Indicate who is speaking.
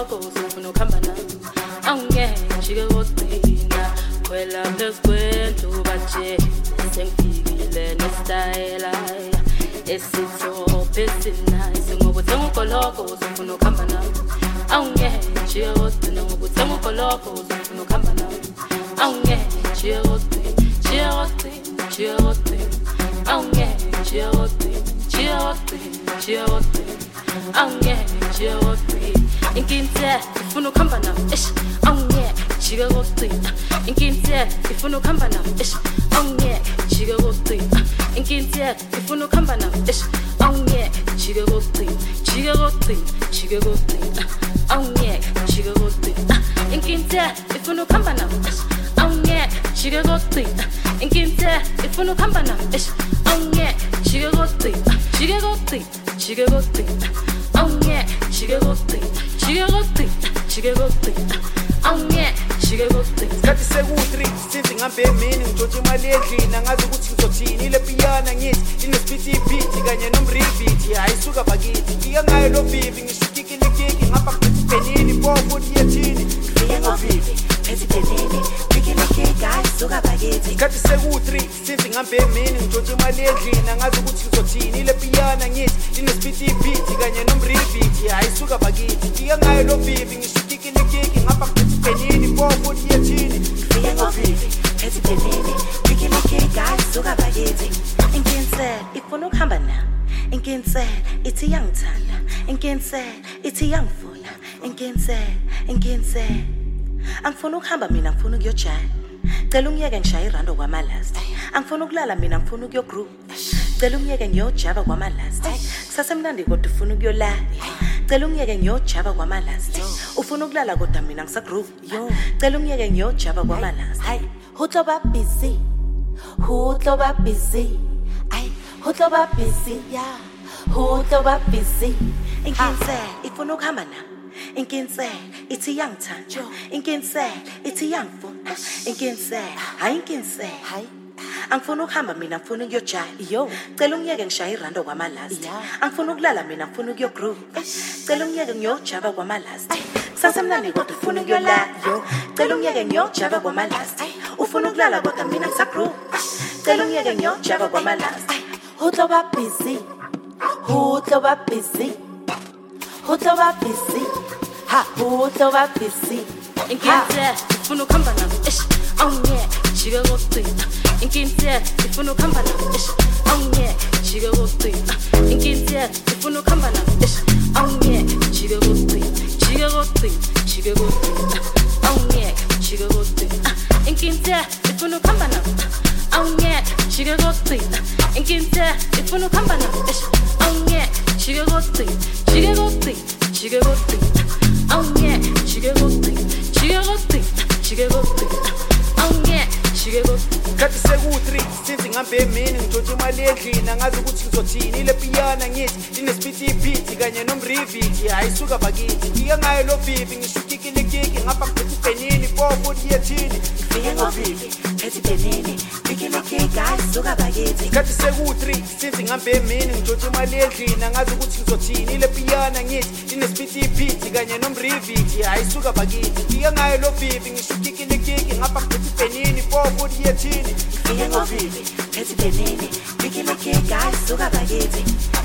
Speaker 1: koloko usufuna ukuhamba nami angeke jike kodina khwela phekwendlu baje sengifikile nestyle esitophe sinayi ngoba uthenga ukoloko usufuna ukuhamba nami angeke jike kodina ngoba uthenga ukoloko usufuna ukuhamba nami angeke jike kodina angeke jike Inkinte ifuna ukuhamba nami angeke jike kodina Inkinte ifuna ukuhamba nami angeke jike kodina Inkinte ifuna ukuhamba nami angeke jike kodina angeke jike kodina Inkinte ifuna ukuhamba nami angeke jike kodina Inkinte ifuna ukuhamba nami angeke jike kodina angeke jike kodina angeke jike kodina
Speaker 2: Skathi seku-3 since ngihambe emini ngitshontshe imali endlini angazi ukuthi ngizothini ile piyana ngithi inesiphithi kanye nomrivithi ayisuka bakithi ngike ngayo lo vivi ngisho ikikilikiki ngapha ngiphethe pofu diyethini
Speaker 3: ngifike ngovivi phethe penini ikilikiki ayisuka bakithi
Speaker 2: Skathi seku-3 since ngihambe emini ngitshontshe imali endlini angazi ukuthi ngizothini ile piyana ngithi inesiphithi kanye nomrivithi ayisuka bakithi ngike ngayo lo vivi ngisho ikikilikiki ngapha ngiphethe penini pofu diyethini
Speaker 3: ngifike ngovivi phethe penini ikilikiki ayisuka bakithi Inkinse ifuna ukuhamba nami Inkinse ithi iyangithanda Inkinse ithi iyangifuna Inkinse angifuna ukuhamba mina ngifuna ukuyojaya cela ungiyeke ngishaye irando kwamalast angifuna ukulala mina ngifuna ukuyogroup cela ungiyeke ngiyojaba kwamalast kusasemnandi kodwa ufuna ukuyolala cela ungiyeke ngiyojaba kwamalast ufuna ukulala kodwa mina ngisagroup cela ungiyeke ngiyojaba kwamalast who to ba busy yeah who to ba busy Inkinse ifuna ukuhamba nami Inkinse ithi iyangithanda Inkinse ithi iyangifuna Inkinse angifuna ukuhamba mina ngifuna ukuyojaya cela ungiyeke ngishaye irando kwamalast angifuna ukulala mina ngifuna ukuyogroup cela ungiyeke ngiyojaba kwamalast kusasemnandi kodwa ufuna ukuyolala cela ungiyeke ngiyojaba kwamalast ufuna ukulala kodwa mina ngisagroup cela ungiyeke ngiyojaba kwamalast who to ba busy who to ba busy
Speaker 1: Inkinte ifuna ukuhamba nami angeke jike kodina Inkinte ifuna ukuhamba nami angeke jike kodina Inkinte ifuna ukuhamba nami angeke jike kodina angeke jike kodina Inkinte ifuna ukuhamba nami angeke jike kodina Inkinte ifuna ukuhamba nami angeke jike kodina angeke jike kodina angeke jike kodina
Speaker 2: Skathi seku-3 since ngihambe emini ngitshontshe imali endlini angazi ukuthi ngizothini ile piyana ngithi inesiphithi kanye nomrivithi ayisuka bakithi ngike ngayo lo vivi ngisho ikikilikiki ngapha ngiphethe penini pofu diyethini
Speaker 3: ngifike ngovivi phethe penini ikilikiki ayisuka bakithi
Speaker 2: Skathi seku-3 since ngihambe emini ngitshontshe imali endlini angazi ukuthi ngizothini ile piyana ngithi inesiphithi kanye nomrivithi ayisuka bakithi ngike ngayo lo vivi ngisho ikikilikiki ngapha ngiphethe penini pofu diyethini
Speaker 3: ngifike ngovivi phethe penini ikilikiki ayisuka bakithi